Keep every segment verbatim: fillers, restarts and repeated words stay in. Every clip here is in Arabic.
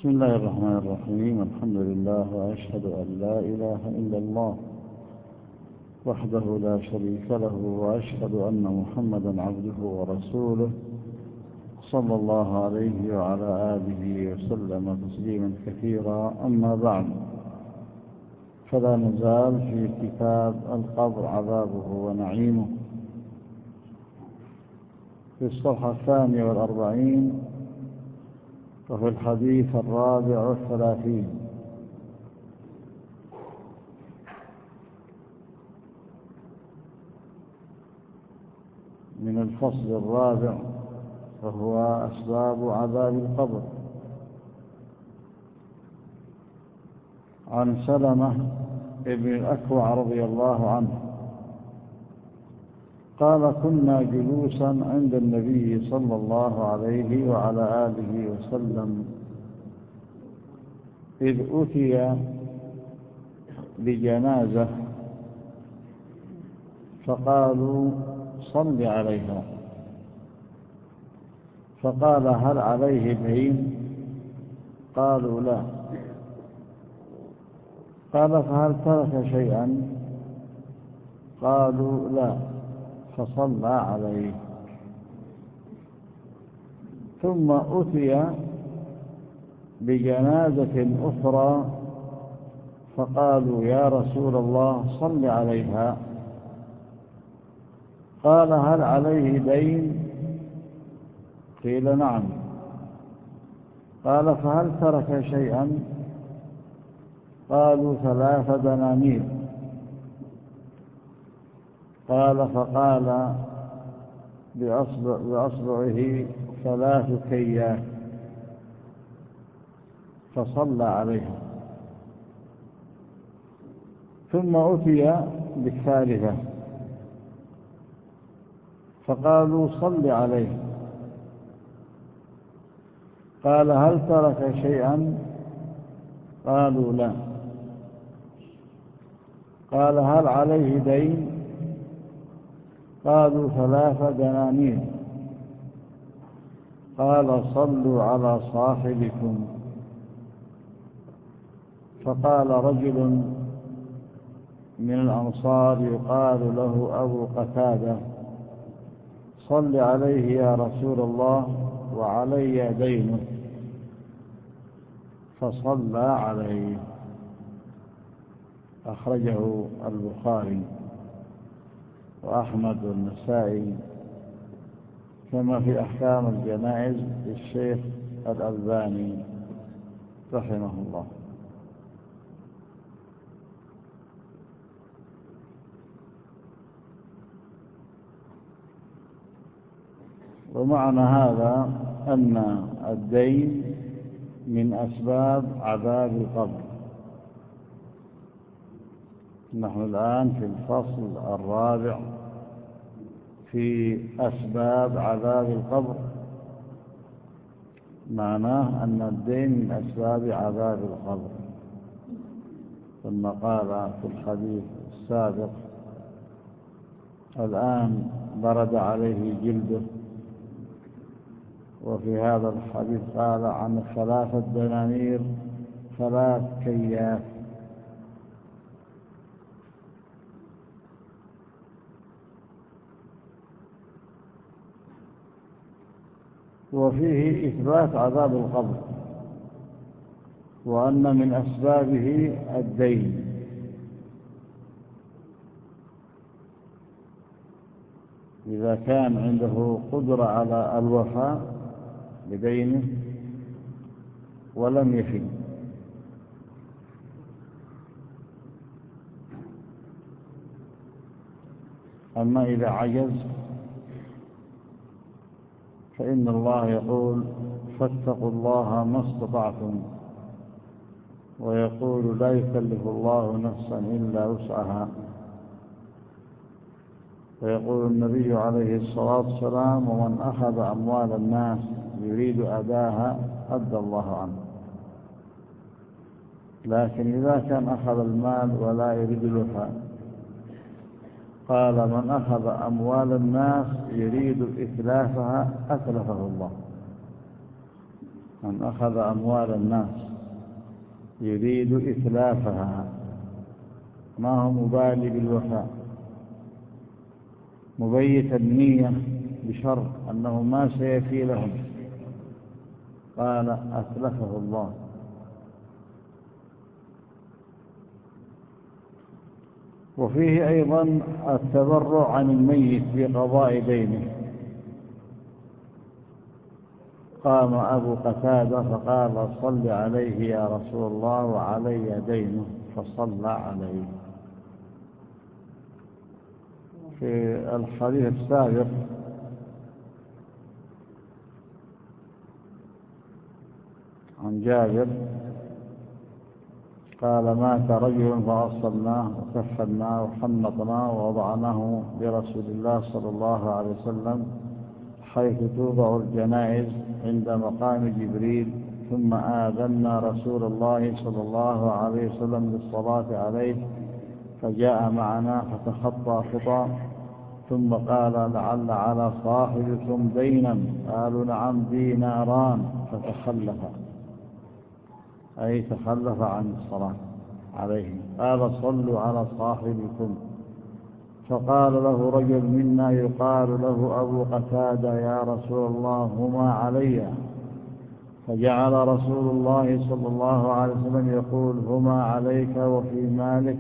بسم الله الرحمن الرحيم. الحمد لله، وأشهد أن لا إله إلا الله وحده لا شريك له، وأشهد أن محمدا عبده ورسوله صلى الله عليه وعلى آله وسلم تسليما كثيرا. أما بعد، فلا نزال في كتاب القبر عذابه ونعيمه في الصفحة الثانية والأربعين، وفي الحديث الرابع والثلاثين. من الفصل الرابع، وهو أسباب عذاب القبر. عن سلمة ابن الأكوع رضي الله عنه قال: كنا جلوسا عند النبي صلى الله عليه وعلى آله وسلم إذ أتي بجنازة فقالوا: صل عليها. فقال: هل عليه دين؟ قالوا: لا. قال: فهل ترك شيئا؟ قالوا: لا. فصلى عليه. ثم أتي بجنازة أخرى فقالوا: يا رسول الله، صل عليها. قال: هل عليه دين؟ قيل: نعم. قال: فهل ترك شيئا؟ قالوا: ثلاث دنانير. قال: فقال بأصبع بأصبعه: ثلاث كيات. فصلى عليها. ثم أتي بالثالثة فقالوا: صل عليه. قال: هل ترك شيئا؟ قالوا: لا. قال: هل عليه دين؟ قالوا: ثلاث دنانير. قال: صلوا على صاحبكم. فقال رجل من الأنصار يقال له أبو قتادة: صل عليه يا رسول الله، وعلي دينه. فصلى عليه. أخرجه البخاري وأحمد والنسائي، كما في أحكام الجنائز للشيخ الألباني رحمه الله. ومعنى هذا أن الدين من أسباب عذاب القبر. نحن الآن في الفصل الرابع في أسباب عذاب القبر. معناه أن الدين من أسباب عذاب القبر، ثم قال في الحديث السابق: الآن برد عليه جلده. وفي هذا الحديث قال عن ثلاثة دنانير ثلاث كيات. وفيه إثبات عذاب القبر، وأن من أسبابه الدين. إذا كان عنده قدرة على الوفاء بدينه ولم يفي، أما إذا عجز فإن الله يقول: فاتقوا الله ما استطعتم، ويقول: لا يكلف الله نفسا إلا وسعها. ويقول النبي عليه الصلاة والسلام: ومن أخذ أموال الناس يريد أداها أدى الله عنه. لكن إذا كان أخذ المال ولا يريد الوفاء، قال: من أخذ أموال الناس يريد إتلافها أتلفه الله. من أخذ أموال الناس يريد إتلافها ما هو مبالي بالوفاء، مبيت النية بشرط أنه ما سيفي لهم، قال أتلفه الله. وفيه أيضا التبرع عن الميت بقضاء دينه. قام أبو قتادة فقال صل عليه يا رسول الله وعلي دينه، فصلى عليه. في الحديث السابق عن جابر قال مات رجل فأصلناه وكفناه وحنطناه ووضعناه برسول الله صلى الله عليه وسلم حيث توضع الجنائز عند مقام جبريل، ثم آذنا رسول الله صلى الله عليه وسلم للصلاة عليه فجاء معنا فتخطى خطى، ثم قال لعل على صاحبكم دينا، قالوا نعم ديناران، فتخلف أي تخلف عن الصلاة عليه. قال صلوا على صاحبكم، فقال له رجل منا يقال له أبو قتادة يا رسول الله هما علي، فجعل رسول الله صلى الله عليه وسلم يقول هما عليك وفي مالك،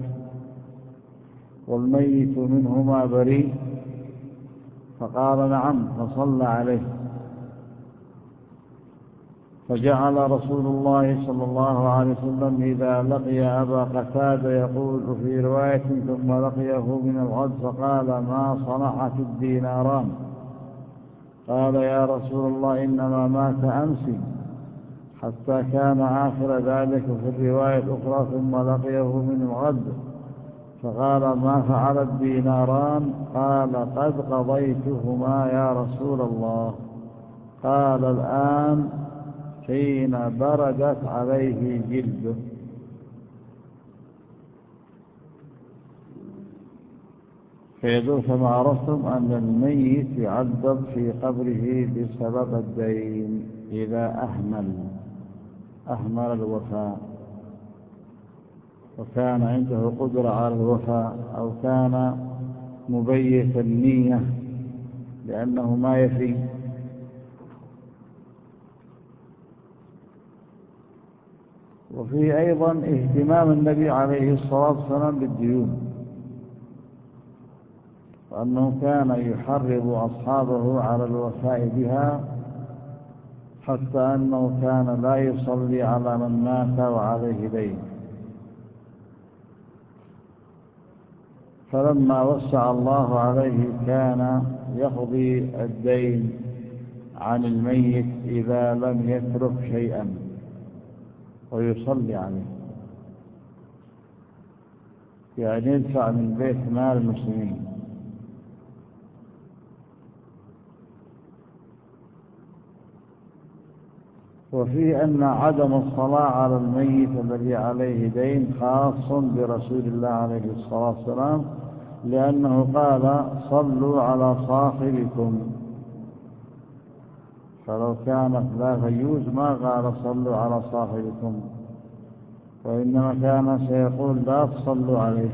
والميت منهما بريء، فقال نعم، فصلى عليه. فجعل رسول الله صلى الله عليه وسلم إذا لقي أبا قتادة يقول في رواية ثم لقيه من الغد فقال ما صنعت الديناران؟ قال يا رسول الله إنما مات أمس، حتى كان آخر ذلك في الرواية الأخرى ثم لقيه من الغد فقال ما فعل الديناران؟ قال قد قضيتهما يا رسول الله. قال الآن حين بردت عليه جلده. فيدل كما عرفتم أن الميت يعذب في قبره بسبب الدين إذا أهمل أهمل الوفاء وكان عنده قدرة على الوفاء، أو كان مبيت النية لأنه ما يفي. وفيه أيضا اهتمام النبي عليه الصلاة والسلام بالديون، وأنه كان يحرض أصحابه على الوفاء بها، حتى أنه كان لا يصلي على من مات وعليه دين. فلما وسع الله عليه كان يقضي الدين عن الميت إذا لم يترك شيئا ويصلي عليه، يعني يدفع من بيت مال المسلمين. وفيه أن عدم الصلاة على الميت الذي عليه دين خاص برسول الله عليه الصلاة والسلام، لأنه قال صلوا على صاحبكم، فلو كانت لا فيوز ما قال صلوا على صاحبكم، وإنما كان سيقول لا تصلوا عليه.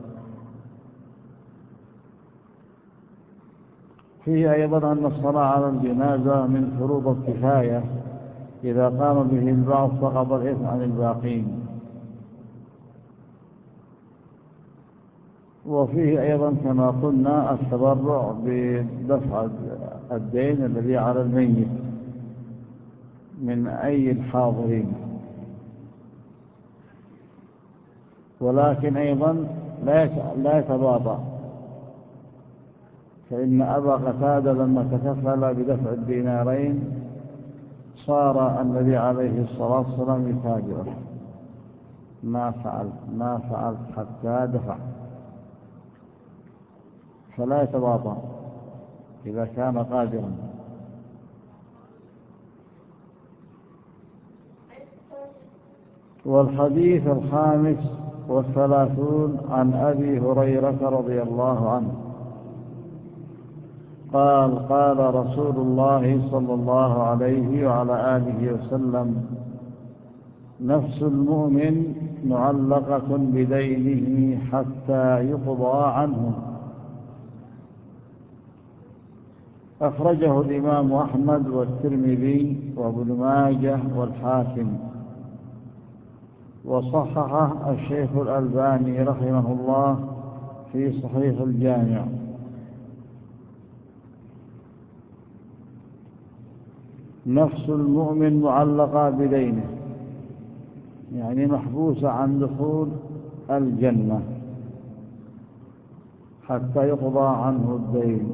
فيه أيضا أن الصلاة على الجنازة من فروض الكفاية، إذا قام به البعض سقط الإثم عن الباقين. وفيه أيضا كما قلنا التبرع بدفع الدين الذي على الميت من أي الحاضرين. ولكن أيضا لا يتباطأ، فإن أبا قتادة لما تكفل بدفع الدينارين صار النبي عليه الصلاة والسلام يتاجره، ما فعلت ما فعلت حتى دفع، فلا يتباطأ إذا كان قادرا. والحديث الخامس والثلاثون عن أبي هريرة رضي الله عنه قال قال رسول الله صلى الله عليه وعلى آله وسلم: نفس المؤمن معلقة بدينه حتى يقضى عنه. أخرجه الإمام أحمد والترمذي وابن ماجه والحاكم، وصححه الشيخ الألباني رحمه الله في صحيح الجامع. نفس المؤمن معلقة بدينه، يعني محبوسة عن دخول الجنة حتى يقضى عنه الدين.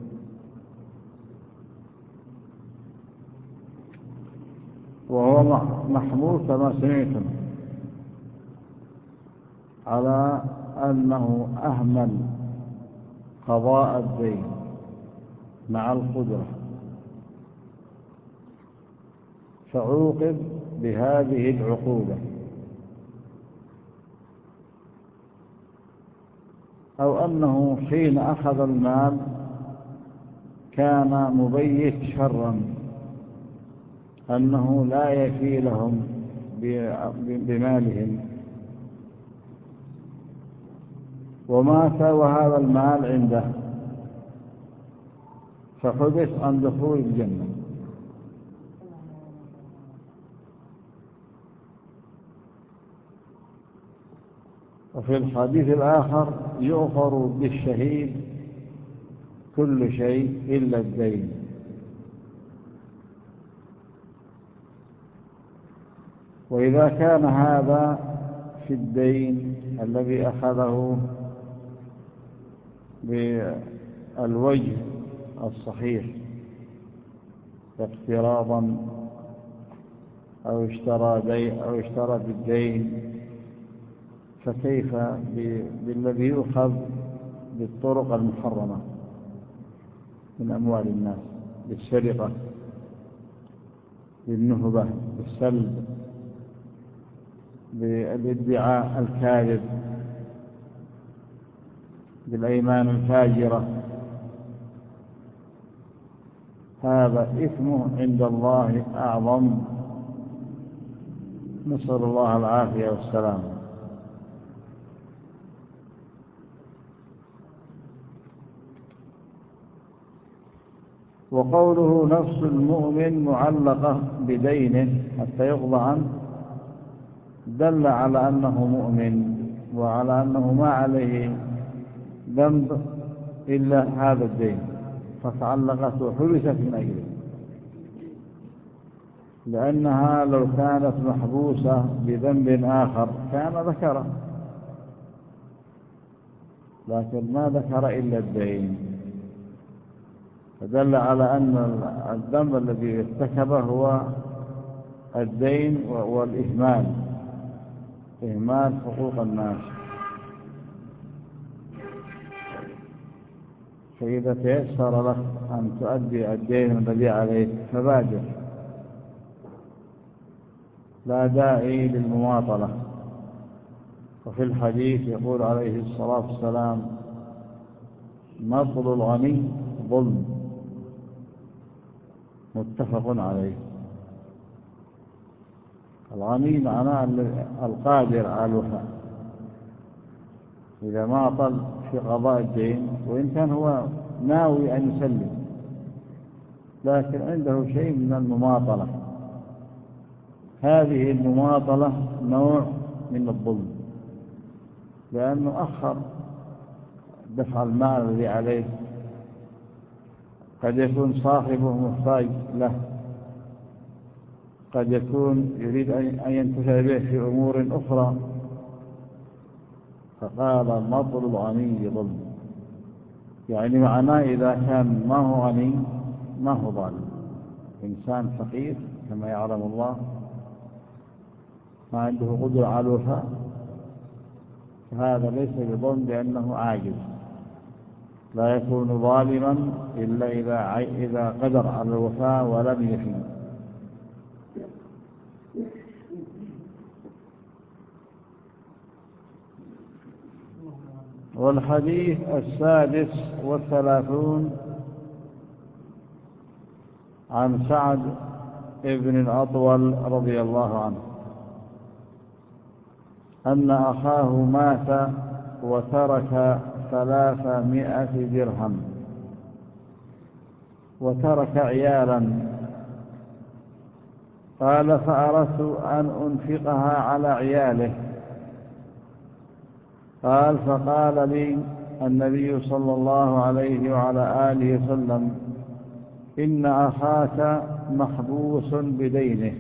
وهو محمول كما سمعتم على أنه أهمل قضاء الدين مع القدرة، فعوقب بهذه العقوبة، أو أنه حين أخذ المال كان مبيت شرا، أنه لا يفي لهم بمالهم، ومات وهذا المال عنده فحدث عن دخول الجنة. وفي الحديث الآخر: يغفر بالشهيد كل شيء إلا الدين. وإذا كان هذا في الدين الذي أخذه بالوجه الصحيح اقتراضا أو اشترى دين أو اشترى بالدين، فكيف بالذي يؤخذ بالطرق المحرمة من أموال الناس، بالسرقة، بالنهبة، بالسلب، بالادعاء الكاذب، بالأيمان الفاجرة؟ هذا إثمه عند الله أعظم، نسأل الله العافية والسلام. وقوله نفس المؤمن معلقة بدينه حتى يقضى عنه دل على أنه مؤمن، وعلى أنه ما عليه ذنب إلا هذا الدين، فتعلقت وحبست من أجله، لأنها لو كانت محبوسة بذنب آخر كان ذكره، لكن ما ذكر إلا الدين، فدل على أن الذنب الذي ارتكبه هو الدين والإهمال، إهمال حقوق الناس. فإذا تيسر لك أن تؤدي الدين الذي عليك فبادر، لا داعي للمماطلة. وفي الحديث يقول عليه الصلاة والسلام: مطل الغني ظلم، متفق عليه. الغني معناه القادر على الوفاء، إذا ما طل في قضاء الدين، وإن كان هو ناوي أن يسلم لكن عنده شيء من المماطلة، هذه المماطلة نوع من الظلم، لأنه أخر دفع المال الذي عليه، قد يكون صاحبه محتاج له، قد يكون يريد أن ينتفع به في أمور أخرى، فقال مطل الغني ظلم، يعني معناه إذا كان ما هو غني ما هو ظالم، إنسان فقير كما يعلم الله، ما عنده قدرة على الوفاء، فهذا ليس بظلم لأنه عاجز، لا يكون ظالما إلا إذا إذا قدر على الوفاء ولم يفي. والحديث السادس والثلاثون عن سعد ابن الأطول رضي الله عنه أن أخاه مات وترك ثلاثمائة درهم وترك عيالا. قال فأردت أن أنفقها على عياله. قال فقال لي النبي صلى الله عليه وعلى آله وسلم إن أخاك محبوس بدينه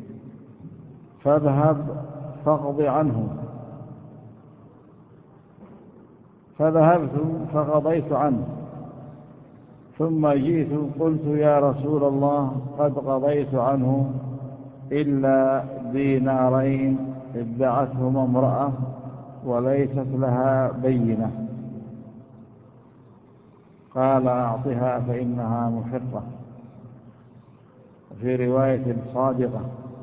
فاذهب فاقض عنه. فذهبت فقضيت عنه، ثم جئت قلت يا رسول الله قد قضيت عنه إلا دينارين ادعتهما امرأة وليست لها بينة. قال أعطها فإنها محقة، في رواية صادقة.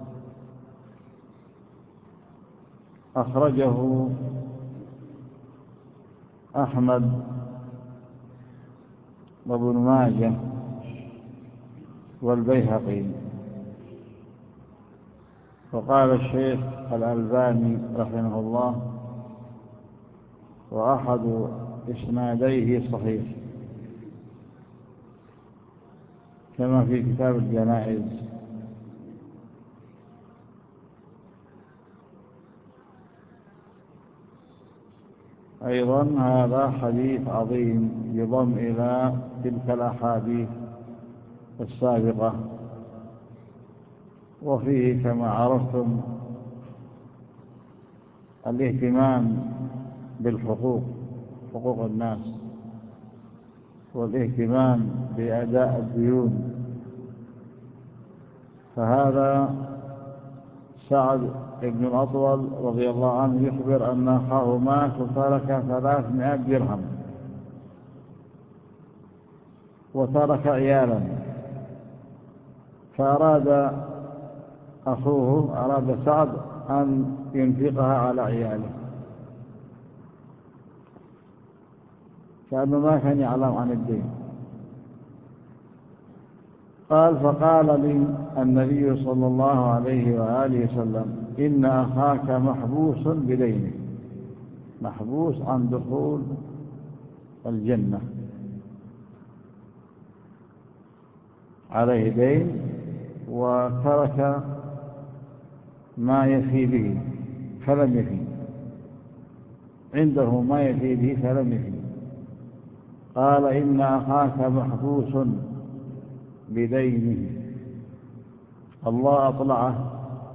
أخرجه أحمد وابن ماجه والبيهقي. وقال الشيخ الألباني رحمه الله وأحد إسناديه صحيح، كما في كتاب الجنائز. أيضا هذا حديث عظيم يضم إلى تلك الأحاديث السابقة، وفيه كما عرفتم الاهتمام بالحقوق، حقوق الناس، والاهتمام بأداء الديون. فهذا سعد بن الأطول رضي الله عنه يخبر أن أخاه مات وترك ثلاثمائة درهم وترك عيالا، فأراد أخوه أراد سعد أن ينفقها على عياله، كأنه ما كان يعلم عن الدين. قال فقال لي النبي صلى الله عليه وآله وسلم إن أخاك محبوس بدينه، محبوس عن دخول الجنة، عليه دين وترك ما يفي به فلم يفي، عنده ما يفي به فلم يفي. قال إن أخاك محبوس بدينه. الله أطلعه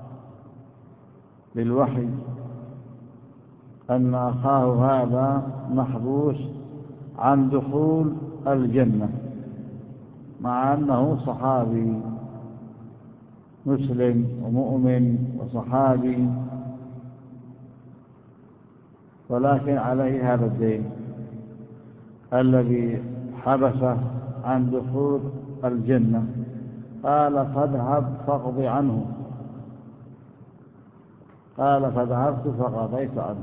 بالوحي أن أخاه هذا محبوس عن دخول الجنة، مع أنه صحابي مسلم ومؤمن وصحابي، ولكن عليه هذا الدين الذي حبسه عن دخول الجنة. قال فاذهب فاقض عنه. قال فذهبت فقضيت عنه،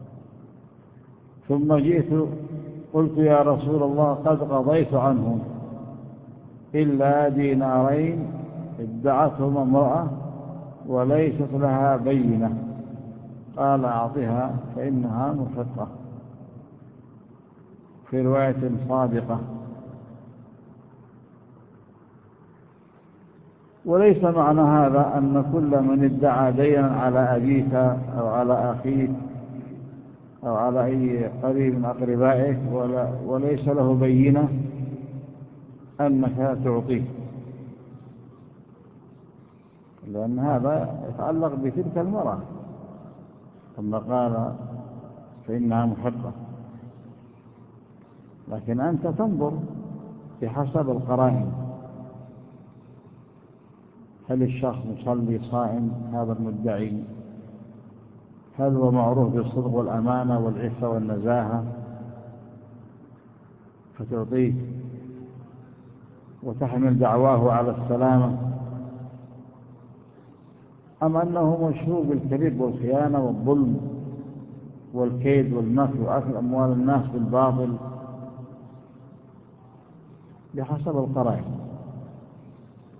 ثم جئت قلت يا رسول الله قد قضيت عنه إلا دينارين ادعتهما امرأة وليست لها بينة. قال أعطها فإنها محقة، في رواية صادقة. وليس معنى هذا أن كل من ادعى دينا على أبيك أو على أخيك أو على أي قريب من أقربائك وليس له بينة أنك تعطيه، لأن هذا يتعلق بتلك المرأة، ثم قال فإنها محقة. لكن أنت تنظر بحسب القرائن، هل الشخص مصلي صائم هذا المدعي؟ هل هو معروف بالصدق والأمانة والعفة والنزاهة فتعطيه وتحمل دعواه على السلامة، أم أنه مشهور بالكذب والخيانة والظلم والكيد والنفي وأكل أموال الناس بالباطل؟ بحسب القرائن.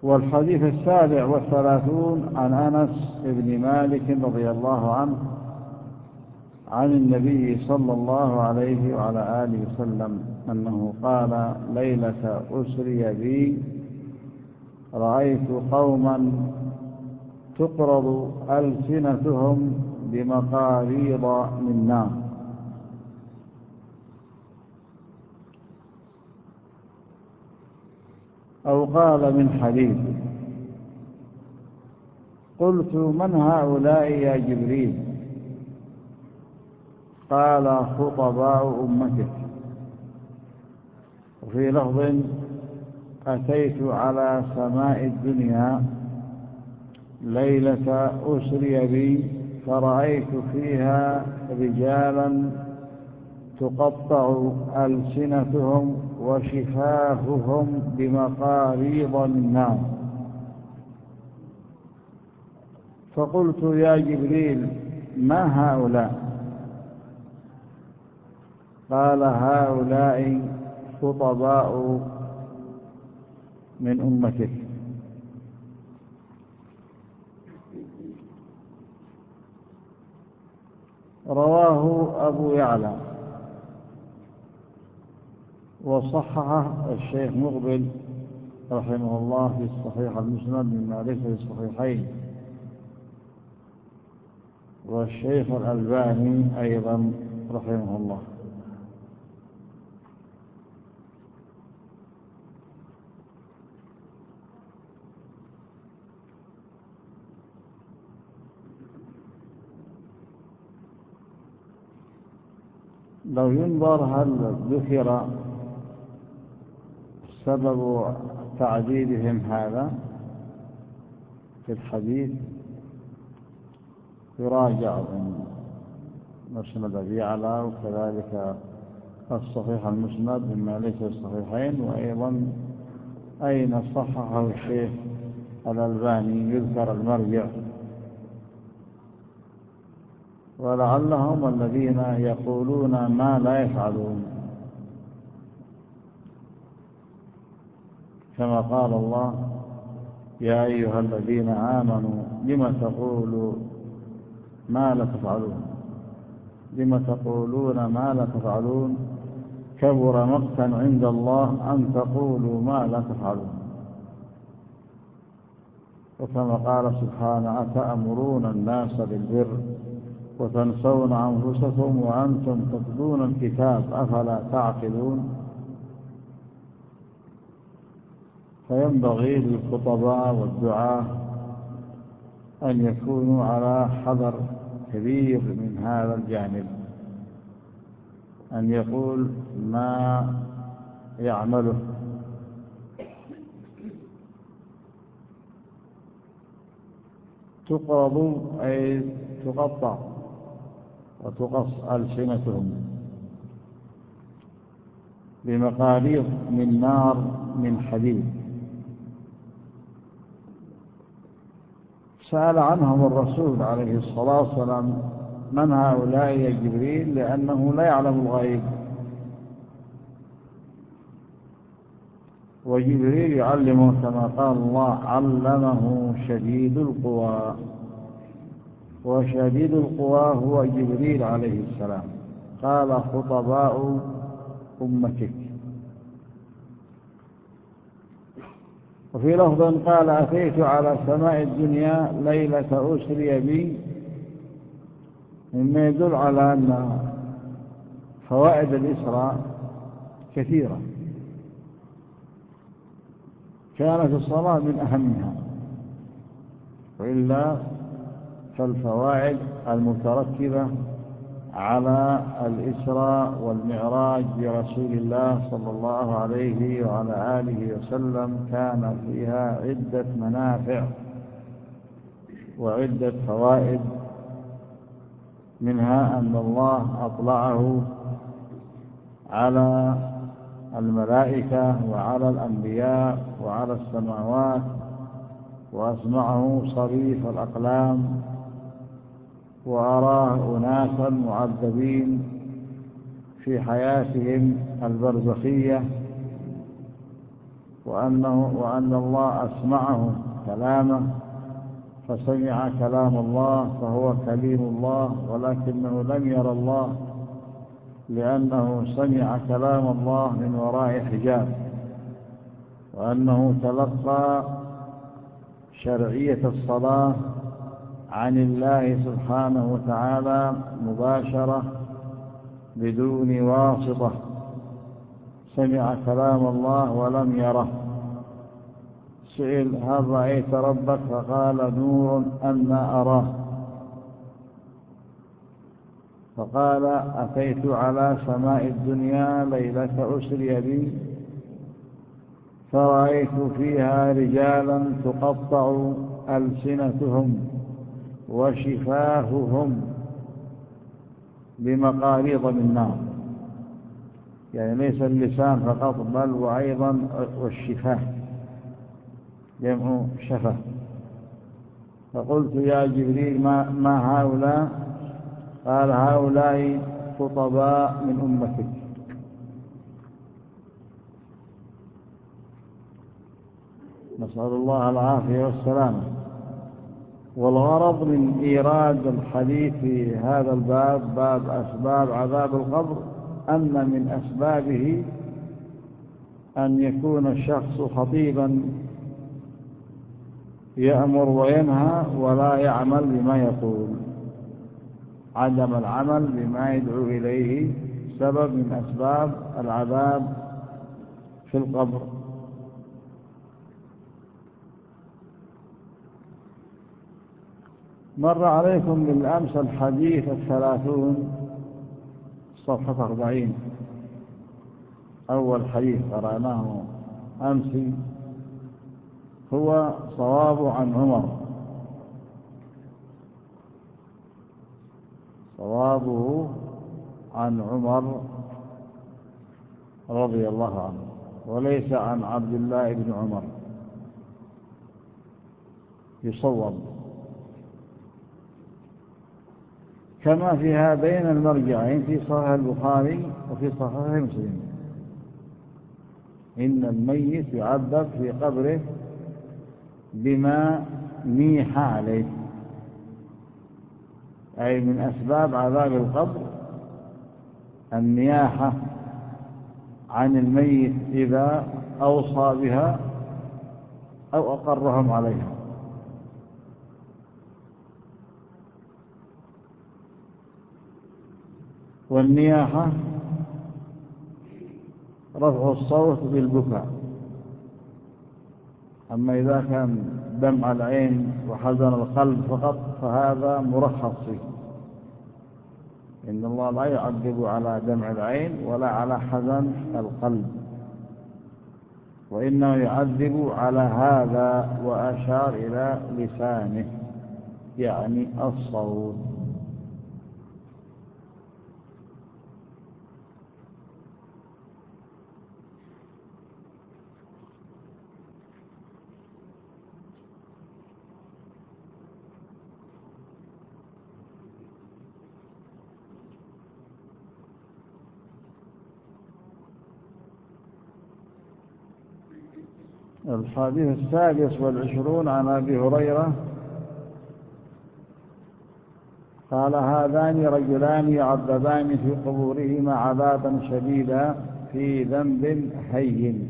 والحديث السابع والثلاثون عن أنس بن مالك رضي الله عنه عن النبي صلى الله عليه وعلى آله وسلم أنه قال: ليلة أسري بي رأيت قوما تقرض ألسنتهم بمقاريض من نار. أو قال: من حديد. قلت: من هؤلاء يا جبريل؟ قال: خطباء أمتك. وفي لفظ: أتيت على سماء الدنيا ليلة أسري بي فرأيت فيها رجالا تقطع ألسنتهم وشفاههم بمقاريض من نار. فقلت: يا جبريل، ما هؤلاء؟ قال: هؤلاء خطباء من أمتك. رواه أبو يعلى وصححه الشيخ مقبل رحمه الله في الصحيح المسند مما ليس في الصحيحين، والشيخ الألباني أيضا رحمه الله. لو ينظر هل ذكر سبب تعديدهم هذا في الحديث يراجع من مسند أبي يعلى، وكذلك الصحيح المسند مما ليس في الصحيحين، وأيضا أين صححه الشيخ الألباني يذكر المرجع. ولعلهم الذين يقولون ما لا يفعلون، كما قال الله: يا أيها الذين آمنوا لم تقولوا ما لا تفعلون لم تقولون ما لا تفعلون كبر مقتا عند الله أن تقولوا ما لا تفعلون. وكما قال سبحانه: أتأمرون الناس بالبر وتنسون أنفسكم وأنتم تتلون الكتاب أفلا تعقلون. فينبغي للخطباء والدعاة أن يكونوا على حذر كبير من هذا الجانب، أن يقول ما يعمله. تقرض أي تقطع وتقص ألسنتهم بمقاريض من نار من حديد. سأل عنهم الرسول عليه الصلاة والسلام: من هؤلاء يا جبريل؟ لأنه لا يعلم الغيب، وجبريل يعلمه كما قال الله: علمه شديد القوى. وشديد القوى هو جبريل عليه السلام. قال: خطباء أمتك. وفي لفظ قال: أتيت على سماء الدنيا ليلة أسري بي، مما يدل على أن فوائد الإسراء كثيرة، كانت الصلاة من أهمها، وإلا فالفوائد المترتبة على الإسراء والمعراج برسول الله صلى الله عليه وعلى آله وسلم كان فيها عدة منافع وعدة فوائد. منها أن الله أطلعه على الملائكة وعلى الأنبياء وعلى السماوات، وأسمعه صريف الأقلام، وأراه أناسا معذبين في حياتهم البرزخية وأنه وأن الله أسمعه كلامه فسمع كلام الله فهو كليم الله، ولكنه لم ير الله لأنه سمع كلام الله من وراء حجاب، وأنه تلقى شرعية الصلاة عن الله سبحانه وتعالى مباشرة بدون واسطة، سمع كلام الله ولم يره. سئل: هل رأيت ربك؟ فقال: نور أنا أراه. فقال: أتيت على سماء الدنيا ليلة أسري بي فرأيت فيها رجالا تقطع ألسنتهم وشفاههم بمقاريض من نار، يعني ليس اللسان فقط بل وأيضا والشفاه، جمع شفة. فقلت: يا جبريل ما, ما هؤلاء؟ قال: هؤلاء خطباء من أمتك. نسأل الله العافية والسلامة. والغرض من إيراد الحديث في هذا الباب، باب أسباب عذاب القبر، أن من أسبابه أن يكون الشخص خطيبا يأمر وينهى ولا يعمل بما يقول. عدم العمل بما يدعو إليه سبب من أسباب العذاب في القبر. مر عليكم بالأمس الحديث الثلاثون صفحة أربعين، أول حديث قرأناه أمس هو صواب عن عمر، صوابه عن عمر رضي الله عنه، وليس عن عبد الله بن عمر. يصوب كما في هذين المرجعين في صحيح البخاري وفي صحيح مسلم: إن الميت يعذب في قبره بما نيح عليه، أي من أسباب عذاب القبر النياحة عن الميت إذا أوصى بها أو أقرهم عليها. والنياحة رفع الصوت بالبكاء، أما إذا كان دمع العين وحزن القلب فقط فهذا مرخص فيه. إن الله لا يعذب على دمع العين ولا على حزن القلب، وإنه يعذب على هذا، وأشار إلى لسانه يعني الصوت. الحديث السادس والعشرون عن أبي هريرة قال: هذان رجلان يعذبان في قبورهما عذابا شديدا في ذنب هين.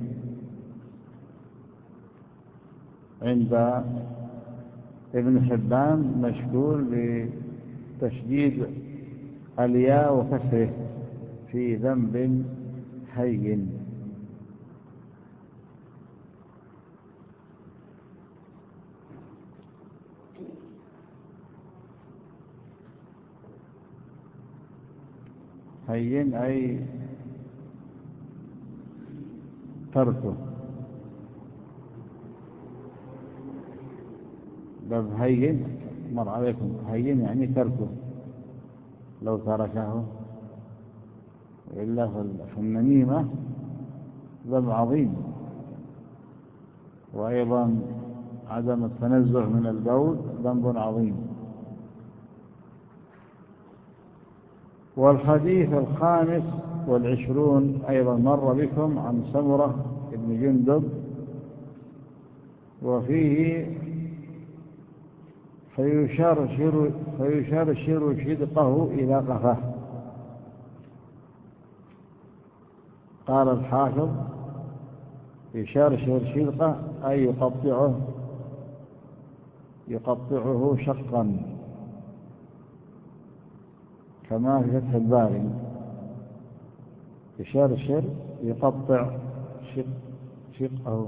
عند ابن حبان مشكول بتشديد الياء وكسره في ذنب هين. هين أي تركه. باب هين مر عليكم، هين يعني تركه، لو تركه. وإلا في النميمة ذنب عظيم، وأيضا عدم التنزه من البول ذنب عظيم. والحديث الخامس والعشرون أيضا مر بكم عن سمرة بن جندب وفيه فيشرشر, فيشرشر شدقه إلى قفاه. قال الحافظ يشرشر شدقه أي يقطعه يقطعه شقا، كما في فتح الباري يشرشر يقطع شق شقه.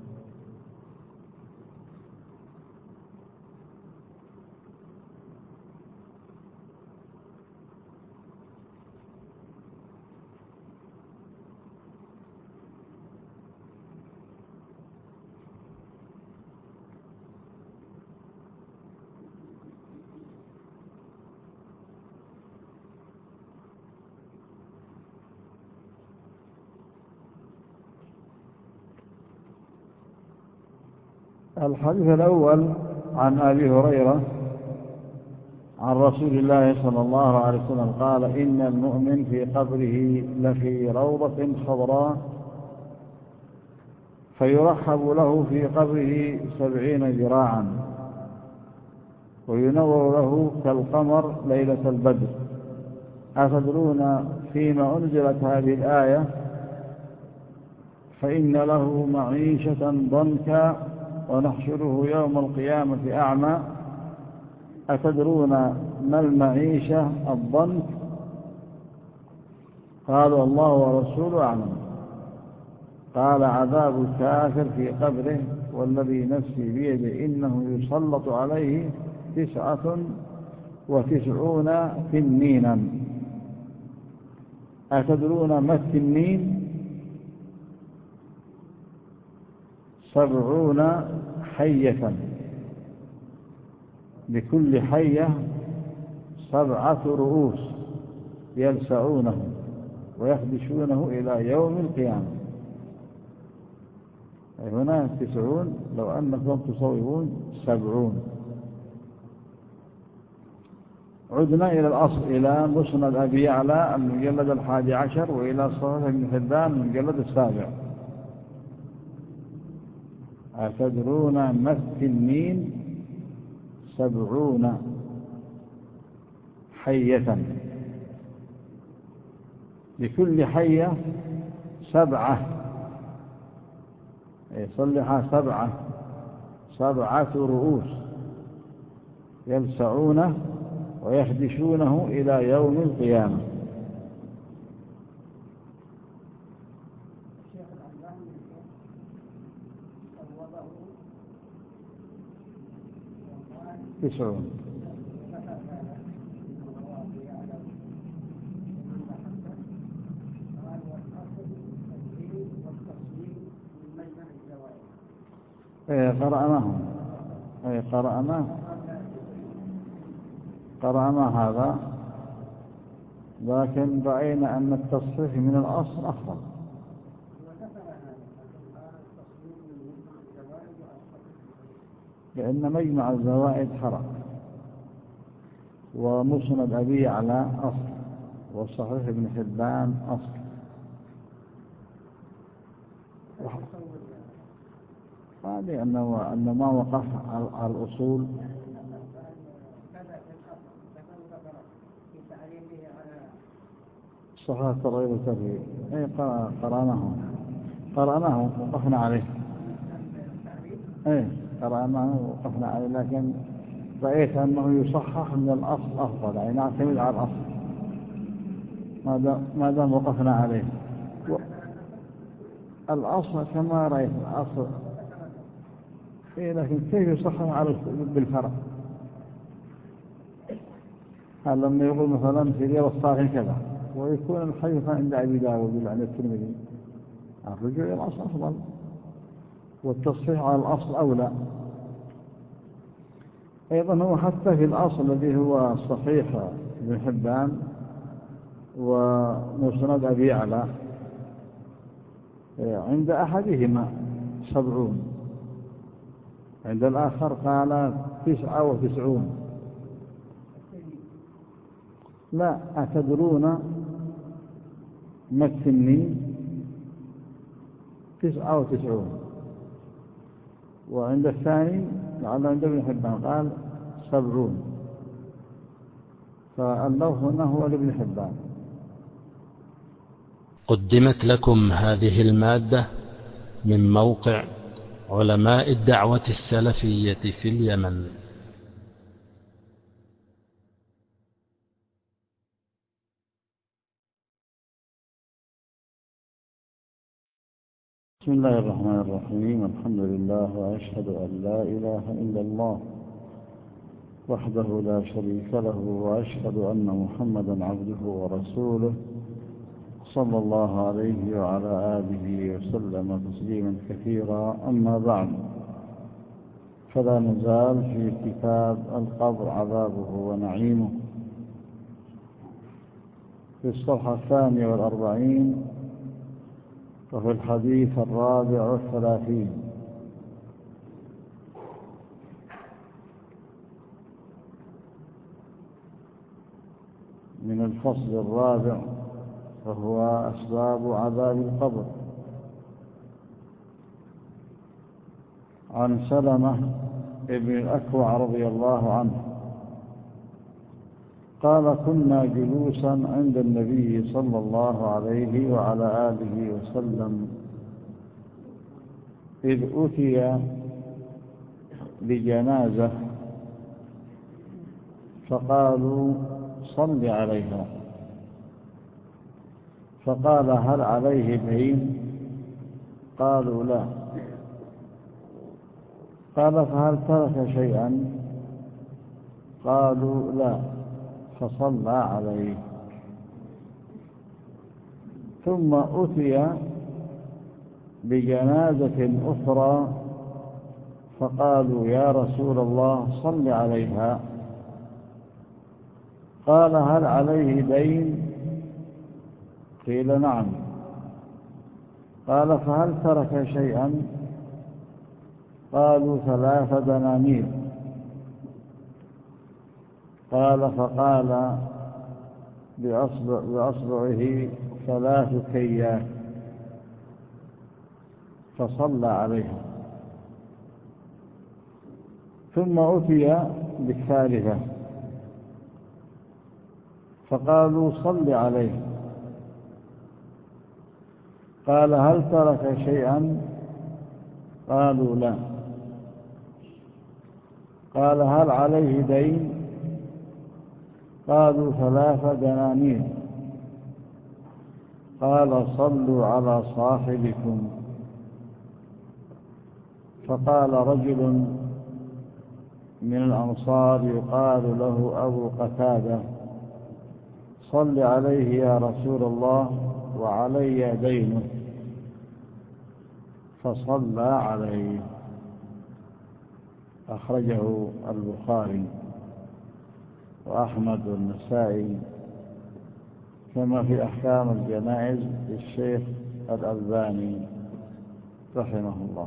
الحديث الأول عن أبي هريرة عن رسول الله صلى الله عليه وسلم قال: إن المؤمن في قبره لفي روضة خضراء فيرحب له في قبره سبعين ذراعا وينور له كالقمر ليلة البدر. أتدرون فيما أنزلت هذه الآية؟ فإن له معيشة ضنكا ونحشره يوم القيامة أعمى. أتدرون ما المعيشة الضنك؟ قالوا الله ورسوله أعلم. قال: عذاب الكافر في قبره والذي نفسي بيده إنه يسلط عليه تسعة وتسعون تنينا. أتدرون ما التنين؟ سبعون حية، لكل حية سبعة رؤوس يلسعونه ويخدشونه إلى يوم القيامة. هنا تسعون، لو أنكم تصوبون سبعون. عدنا إلى الأصل، إلى مسند أبي يعلى المجلد الحادي عشر، وإلى صحيح ابن حبان المجلد السابع. أتدرون ما التنين؟ سبعون حية، لكل حية سبعة، يصلحها سبعة سبعة رؤوس يلسعونه ويخدشونه إلى يوم القيامة. تسعون. ايه قرأناه ايه قرأناه قرأنا هذا، لكن رأينا أن التصحيح من الأصل أفضل. لأن مجمع الزوائد حرق، ومسند أبي على أصل، وصحيح ابن حبان أصل. هذه أنه أن ما وقف على الأصول صحيح ترغيب الترهيب. أي قرأناه قرأناه وقفنا عليه. أي قرأناه وقفنا عليه، لكن رأيت أنه يصحح من الأصل أفضل، يعني نعتمد على الأصل ما دام وقفنا عليه. الأصل كما رأيت الأصل، إيه، لكن كيف يصحح على بالفرع؟ هل لما يقول مثلا في رياض الصالحين كذا، ويكون الحديث عند أبي داود ولا عند الترمذي، الرجوع إلى الأصل أفضل، والتصحيح على الأصل أولى. أيضا هو حتى في الأصل الذي هو صحيح ابن حبان ومسند أبي يعلى، عند أحدهما سبعون، عند الآخر قال تسعة وتسعون. لا، أتدرون ما التنين؟ تسعة وتسعون. وعند الثاني لعل عند ابن حبان قال سبعون، فاللوح هنا هو لابن حبان. قدمت لكم هذه المادة من موقع علماء الدعوة السلفية في اليمن. بسم الله الرحمن الرحيم. الحمد لله وأشهد أن لا إله إلا الله وحده لا شريك له، وأشهد أن محمدا عبده ورسوله صلى الله عليه وعلى آله وسلم تسليما كثيرا. أما بعد، فلا نزال في كتاب القبر عذابه ونعيمه في الصفحة الثانية والأربعين وفي الحديث الرابع والثلاثين. من الفصل الرابع وهو أسباب عذاب القبر. عن سلمة ابن الأكوع رضي الله عنه قال: كنا جلوسا عند النبي صلى الله عليه وعلى آله وسلم إذ أتي بجنازة فقالوا: صل عليها. فقال: هل عليه دين؟ قالوا: لا. قال: فهل ترك شيئا؟ قالوا: لا. فصلى عليه. ثم أتي بجنازة أخرى فقالوا: يا رسول الله صل عليها. قال: هل عليه دين؟ قيل: نعم. قال: فهل ترك شيئا؟ قالوا: ثلاث دنانير. قال: فقال بأصبع بأصبعه ثلاث كيات، فصلى عليها. ثم أتي بالثالثة فقالوا: صل عليه. قال: هل ترك شيئا؟ قالوا: لا. قال: هل عليه دين؟ قالوا: ثلاث دنانير. قال: صلوا على صاحبكم. فقال رجل من الأنصار يقال له أبو قتادة: صل عليه يا رسول الله وعلي دينه. فصلى عليه. أخرجه البخاري وأحمد والنسائي، كما في أحكام الجنائز للشيخ الألباني رحمه الله.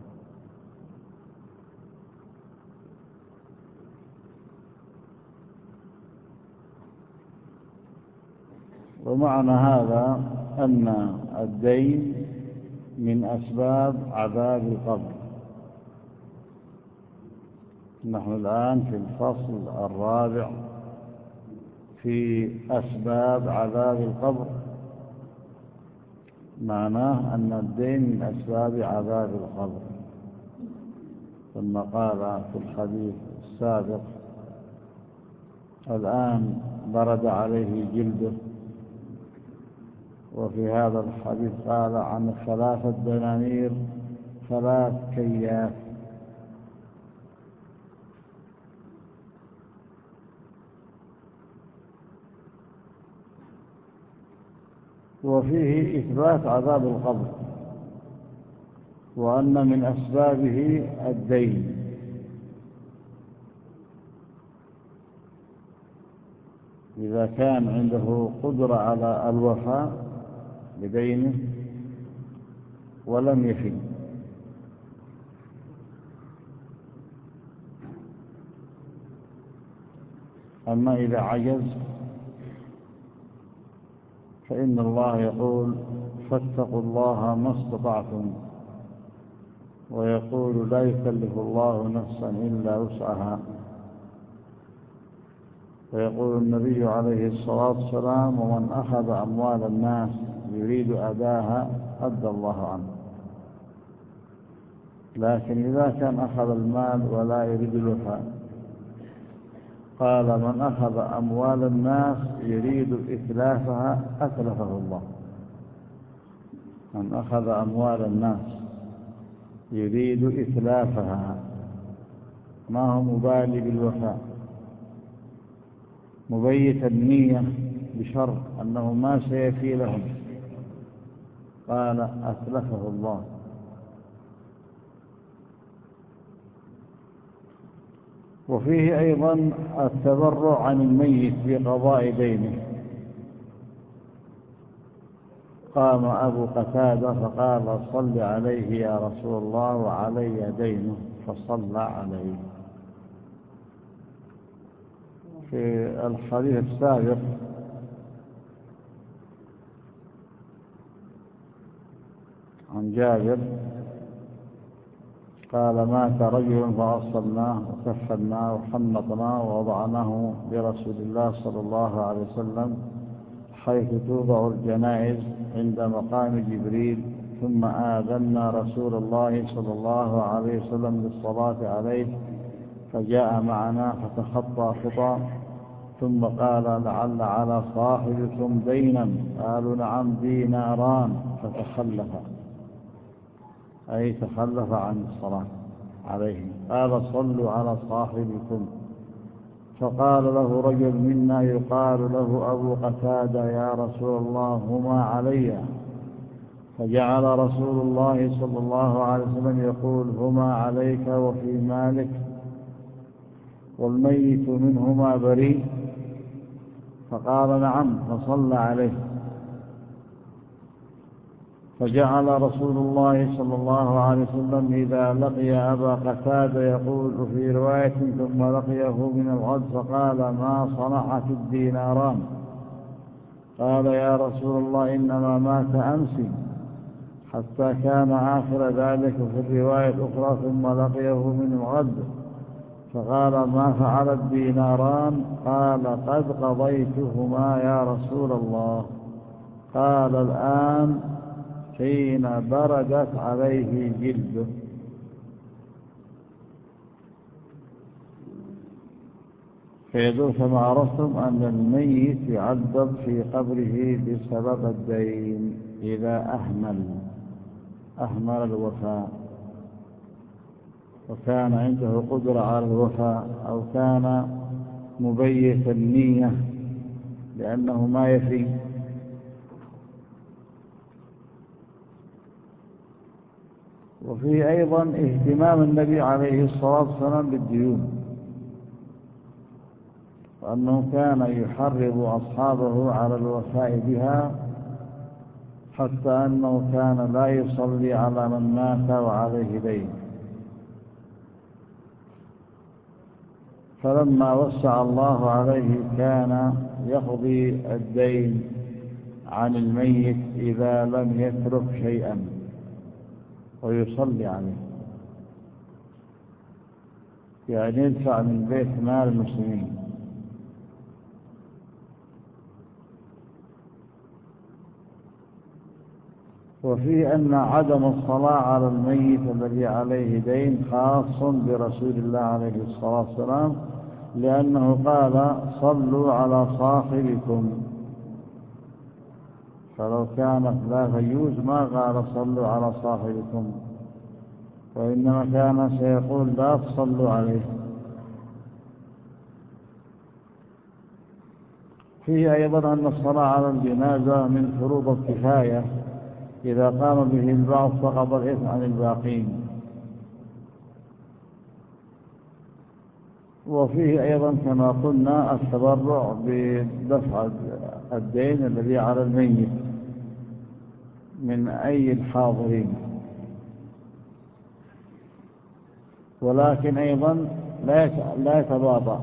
ومعنى هذا أن الدين من أسباب عذاب القبر. نحن الآن في الفصل الرابع في أسباب عذاب القبر. معناه أن الدين من أسباب عذاب القبر. ثم قال في الحديث السابق: الآن برد عليه جلده. وفي هذا الحديث قال عن ثلاثة دنانير ثلاث كيات. وفيه إثبات عذاب القبر، وأن من أسبابه الدين. إذا كان عنده قدرة على الوفاء بدينه ولم يفي، أما إذا عجز فإن الله يقول: فاتقوا الله ما استطعتم ويقول لا يكلف الله نفسا إلا وسعها. ويقول النبي عليه الصلاة والسلام: ومن أخذ أموال الناس يريد أداها أدى الله عنه. لكن إذا كان أخذ المال ولا يريد الوفاء، قال: من أخذ أموال الناس يريد إتلافها أتلفه الله. من أخذ أموال الناس يريد إتلافها، ما هو مبالي بالوفاء، مبيت النية بشر أنه ما سيفي لهم، قال: أتلفه الله. وفيه أيضا التبرع عن الميت بقضاء دينه. قام أبو قتادة فقال: صل عليه يا رسول الله وعلي دينه، فصلى عليه. في الحديث السابق عن جابر قال: مات رجل فأصلناه وكفناه وحنطناه ووضعناه لرسول الله صلى الله عليه وسلم حيث توضع الجنائز عند مقام جبريل، ثم آذنا رسول الله صلى الله عليه وسلم للصلاة عليه فجاء معنا فتخطى خطى، ثم قال: لعل على صاحبكم دينا. قالوا: نعم، ديناران. فتخلف، أي تخلف عن الصلاة عليه. قال: صلوا على صاحبكم. فقال له رجل منا يقال له أبو قتادة: يا رسول الله، هما علي. فجعل رسول الله صلى الله عليه وسلم يقول: هما عليك وفي مالك، والميت منهما بريء. فقال: نعم. فصلى عليه. فجعل رسول الله صلى الله عليه وسلم إذا لقي أبا قتادة يقول في رواية: ثم لقيه من الغد فقال: ما صنعت الديناران؟ قال: يا رسول الله، إنما مات أمس. حتى كان آخر ذلك في الرواية الأخرى: ثم لقيه من الغد فقال: ما فعل الديناران؟ قال: قد قضيتهما يا رسول الله. قال: الآن حين بردت عليه جلده. فيدل كما عرفتم أن الميت يعذب في قبره بسبب الدين إذا أهمل أهمل الوفاء، وكان عنده قدرة على الوفاء، أو كان مبيت النية لأنه ما يفي. وفي أيضا اهتمام النبي عليه الصلاة والسلام بالديون، وأنه كان يحرض أصحابه على الوفاء بها، حتى أنه كان لا يصلي على من مات وعليه دين. فلما وسع الله عليه كان يقضي الدين عن الميت إذا لم يترك شيئا ويصلي عليه، يعني يدفع من بيت مال المسلمين. وفي أن عدم الصلاة على الميت الذي عليه دين خاص برسول الله عليه الصلاة والسلام، لأنه قال: صلوا على صاحبكم. فلو كانت لا تجوز ما قال: صلوا على صاحبكم، وإنما كان سيقول: لا تصلوا عليه. فيه أيضا أن الصلاة على الجنازة من فروض الكفاية، إذا قام به البعض سقط الإثم عن الباقين. وفيه أيضا كما قلنا التبرع بدفع الدين الذي على الميت من أي الحاضرين. ولكن أيضا لا يتباطأ،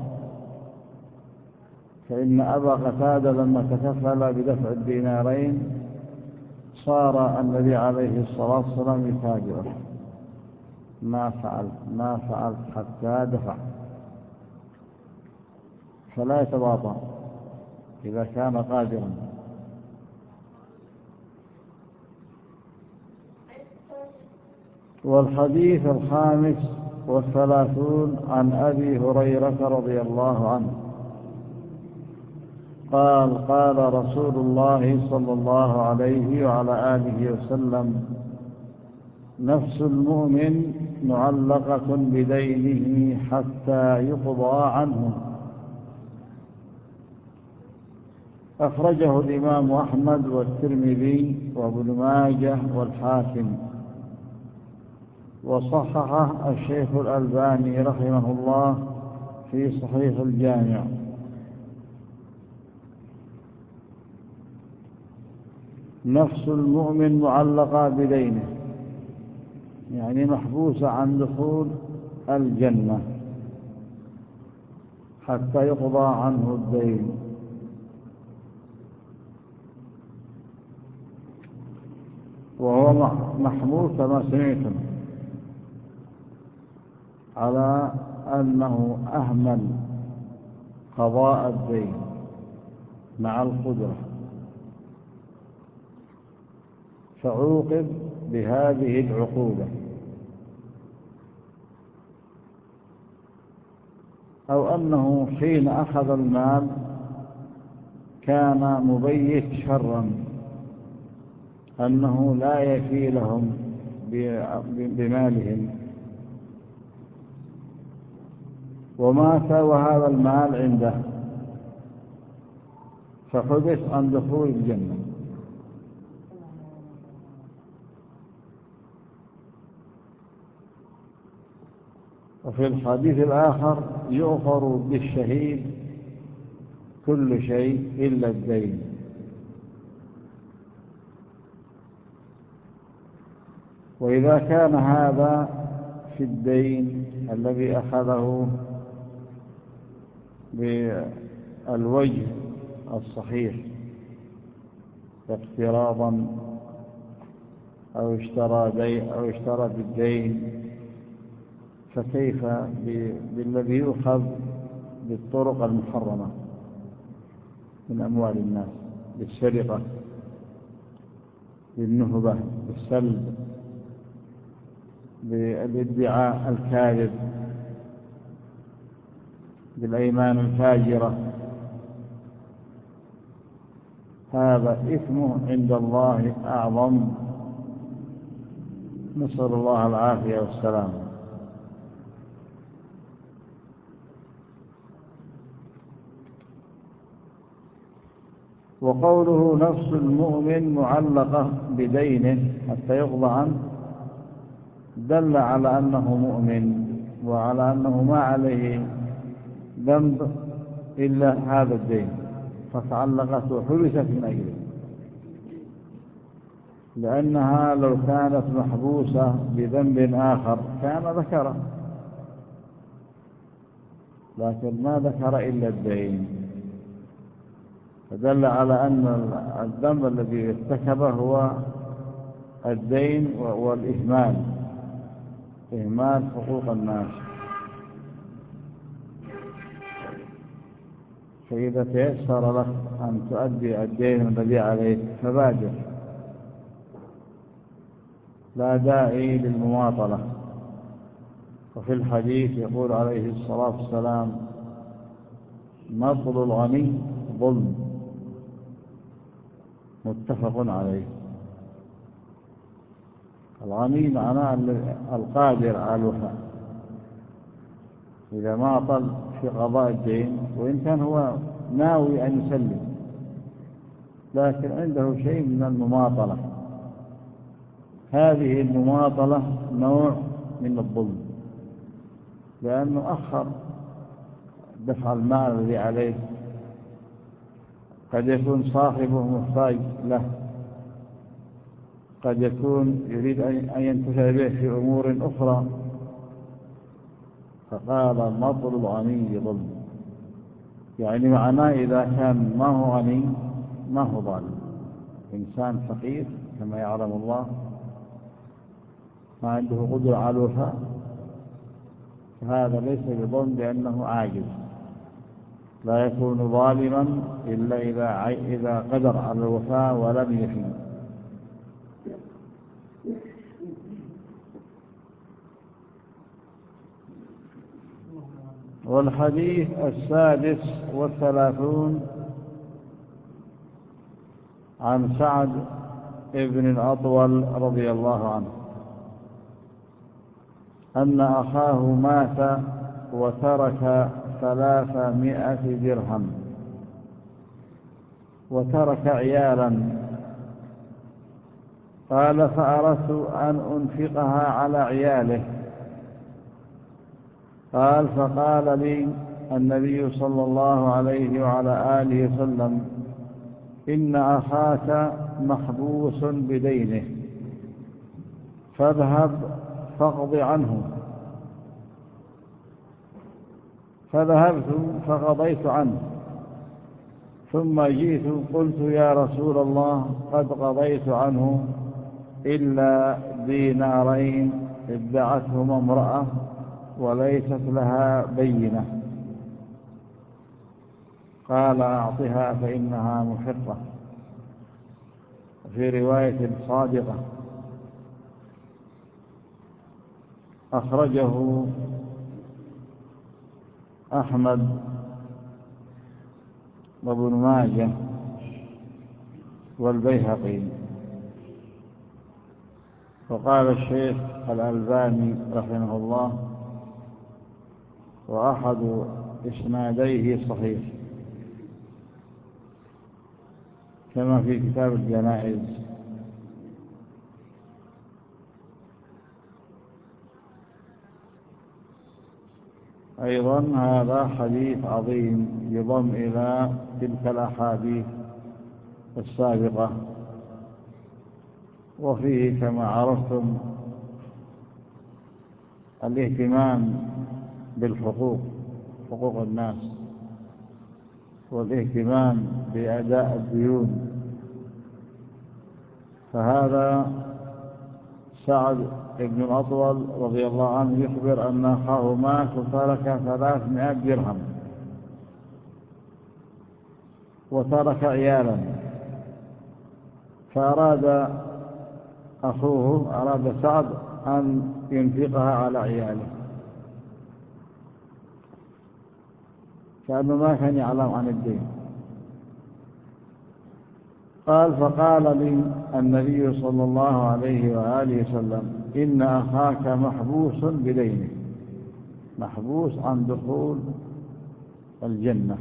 فإن أبا قتادة لما تكفل بدفع الدينارين صار النبي عليه الصلاة والسلام يتاجره، ما فعلت ما فعلت حتى دفع، فلا يتواطأ إذا كان قادرا. والحديث الخامس والثلاثون عن أبي هريرة رضي الله عنه قال قال رسول الله صلى الله عليه وعلى آله وسلم: نفس المؤمن معلقة بدينه حتى يقضى عنه. أخرجه الإمام أحمد والترمذي وابن ماجه والحاكم، وصححه الشيخ الألباني رحمه الله في صحيح الجامع. نفس المؤمن معلقة بدينه، يعني محبوسة عن دخول الجنة حتى يقضى عنه الدين. وهو محمول كما سمعتم على أنه أهمل قضاء الدين مع القدرة، فعوقب بهذه العقوبة، أو أنه حين أخذ المال كان مبيت شرا، أنه لا يفي لهم بمالهم، ومات وهذا المال عنده فحدث عن دخول الجنة. وفي الحديث الآخر: يغفر بالشهيد كل شيء إلا الدين. وإذا كان هذا في الدين الذي أخذه بالوجه الصحيح اقتراضا أو اشترى دين أو اشترى بالدين، فكيف بالذي يؤخذ بالطرق المحرمة من أموال الناس، بالسرقة، بالنهبة، بالسلب، بالادعاء الكاذب، بالأيمان الفاجرة؟ هذا إثمه عند الله أعظم، نسأل الله العافية والسلام. وقوله نفس المؤمن معلقة بدينه حتى يقضى عنه دل على أنه مؤمن، وعلى أنه ما عليه ذنب إلا هذا الدين، فتعلقت وحبست من أجله، لأنها لو كانت محبوسة بذنب آخر كان ذكره، لكن ما ذكر إلا الدين، فدل على أن الذنب الذي ارتكبه هو الدين والإهمال، إهمال حقوق الناس. فإذا تيسر لك أن تؤدي الدين الذي عليك فبادر، لا داعي للمماطلة. وفي الحديث يقول عليه الصلاة والسلام: مطل الغني ظلم، متفق عليه. الغني معناه القادر على الوفاء، إذا ماطل في قضاء الدين، وإن كان هو ناوي أن يسلم لكن عنده شيء من المماطلة، هذه المماطلة نوع من الظلم، لأنه أخر دفع المال الذي عليه، قد يكون صاحبه محتاج له، قد يكون يريد أن ينتفع به في أمور أخرى، فقال مطل الغني ظلم، يعني معناه إذا كان ما هو غني ما هو ظالم، إنسان فقير كما يعلم الله ما عنده قدرة على الوفاء، فهذا ليس بظلم لأنه عاجز، لا يكون ظالما إلا إذا إذا قدر على الوفاء ولم يفي. والحديث السادس والثلاثون عن سعد ابن الأطول رضي الله عنه أن أخاه مات وترك ثلاثمائة درهم وترك عيالا، قال فأردت أن أنفقها على عياله، قال فقال لي النبي صلى الله عليه وعلى آله وسلم إن أخاك محبوس بدينه فاذهب فاقض عنه. فذهبت فقضيت عنه، ثم جئت قلت يا رسول الله قد قضيت عنه إلا دينارين ادعتهما امرأة وليست لها بينة، قال أعطها فإنها محقة، في رواية صادقة. أخرجه أحمد وابن ماجه والبيهقي. وقال الشيخ الألباني رحمه الله وأحد إسناديه صحيح، كما في كتاب الجنائز. أيضا هذا حديث عظيم يضم إلى تلك الأحاديث السابقة، وفيه كما عرفتم الاهتمام بالحقوق، حقوق الناس، والاهتمام بأداء الديون. فهذا سعد بن الأطول رضي الله عنه يخبر أن أخاه مات وترك ثلاثمائة درهم وترك عيالا، فأراد أخوه أراد سعد أن ينفقها على عياله، كأنه ما كان يعلم عن الدين. قال فقال لي النبي صلى الله عليه وآله وسلم إن أخاك محبوس بدينه، محبوس عن دخول الجنة،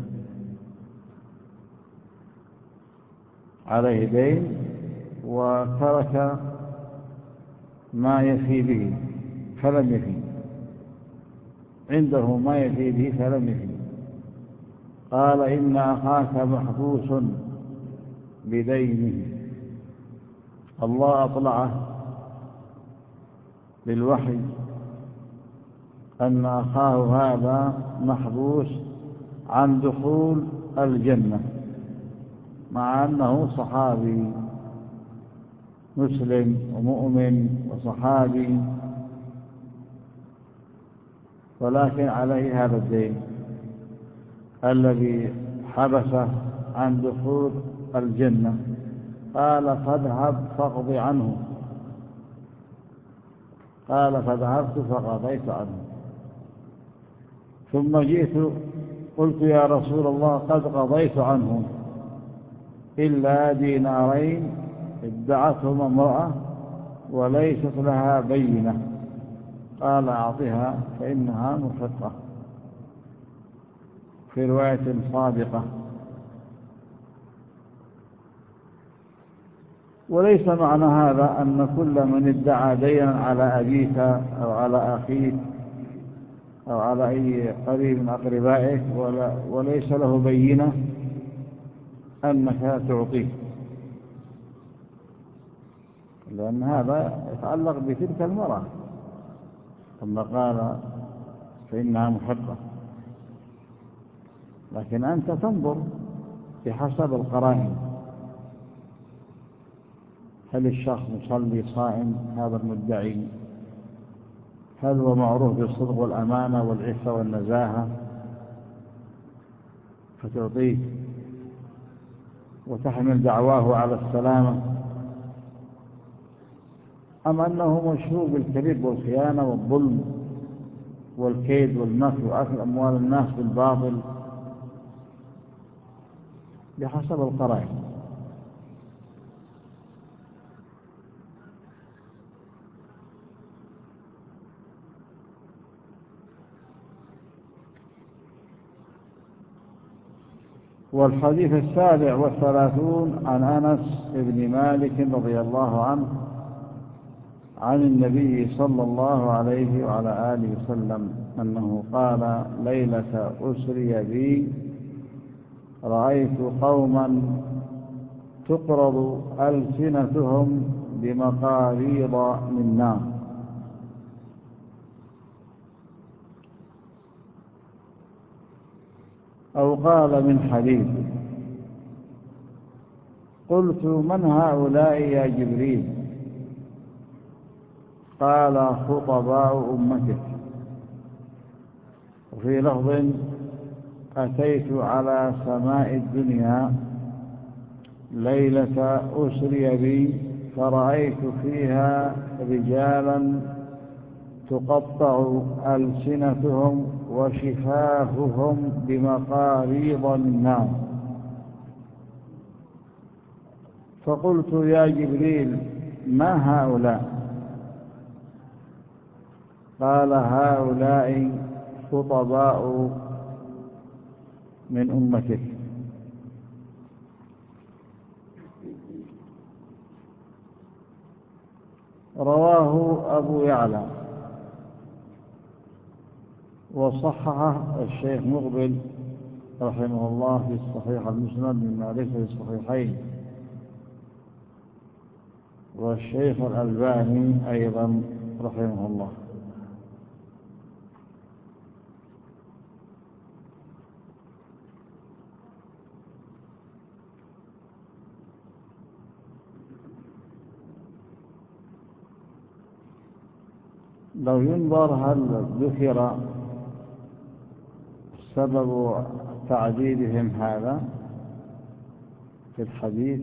عليه دين وترك ما يفي به فلم يفي، عنده ما يفي به فلم يفي. قال إن أخاك محبوس بدينه، الله أطلعه بالوحي أن أخاه هذا محبوس عن دخول الجنة، مع أنه صحابي مسلم ومؤمن وصحابي، ولكن عليه هذا الدين الذي حبسه عن دخول الجنة. قال فاذهب فاقض عنه، قال فذهبت فقضيت عنه، ثم جئت قلت يا رسول الله قد قضيت عنه إلا دينارين ادعتهما امرأة وليست لها بينة، قال أعطها فإنها محقة، في رواية صادقة. وليس معنى هذا أن كل من ادعى دينا على أبيك أو على أخيك أو على أي قريب من أقربائك وليس له بينة أنك تعطيه، لأن هذا يتعلق بتلك المرأة، ثم قال فإنها محقة. لكن أنت تنظر بحسب القرائن، هل الشخص مصلي صائم هذا المدعي، هل هو معروف بالصدق والأمانة والعفة والنزاهة فتعطيه وتحمل دعواه على السلامة، أم أنه مشهور بالكذب والخيانة والظلم والكيد والمكر وأكل أموال الناس بالباطل؟ بحسب القرائن. والحديث السابع والثلاثون عن أنس بن مالك رضي الله عنه عن النبي صلى الله عليه وعلى آله وسلم أنه قال: ليلة أسري بي رأيت قوما تقرض ألسنتهم بمقاريض من نار، أو قال من حديد. قلت: من هؤلاء يا جبريل؟ قال: خطباء أمتك. وفي لفظ: أتيت على سماء الدنيا ليلة أسري بي فرأيت فيها رجالا تقطع ألسنتهم وشفاههم بمقاريض من نار. فقلت: يا جبريل ما هؤلاء؟ قال: هؤلاء خطباء من أمتك. رواه أبو يعلى وصححه الشيخ مقبل رحمه الله في الصحيح المسند مما ليس في الصحيحين، والشيخ الألباني أيضا رحمه الله. لو ينظر هل ذكر سبب تعديدهم هذا في الحديث